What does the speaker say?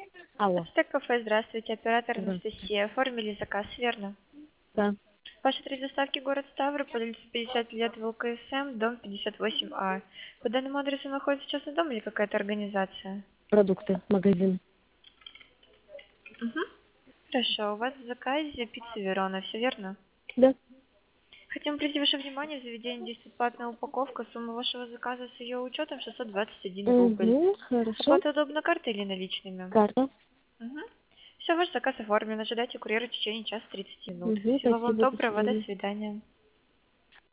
Алло. Ацтек кафе, здравствуйте, оператор Здравствуйте. Анастасия. Оформили заказ, верно? Да. Ваша адрес доставки город Ставрополь, улица 50 лет в ЛКСМ, дом 58А. По данному адресу находится частный дом или какая-то организация? Продукты. Магазин. Угу. Хорошо, у вас в заказе пицца Верона, все верно? Да. Хотим прийти ваше внимание, в заведении действует платная упаковка, сумма вашего заказа с ее учетом 621 рубль. Угу. Хорошо. Оплата удобно картой или наличными? Карта. Угу. Все, ваш заказ оформлен, ожидайте курьера в течение часа 30 минут. Угу. Всего вам Спасибо. До доброго, до свидания. свидания.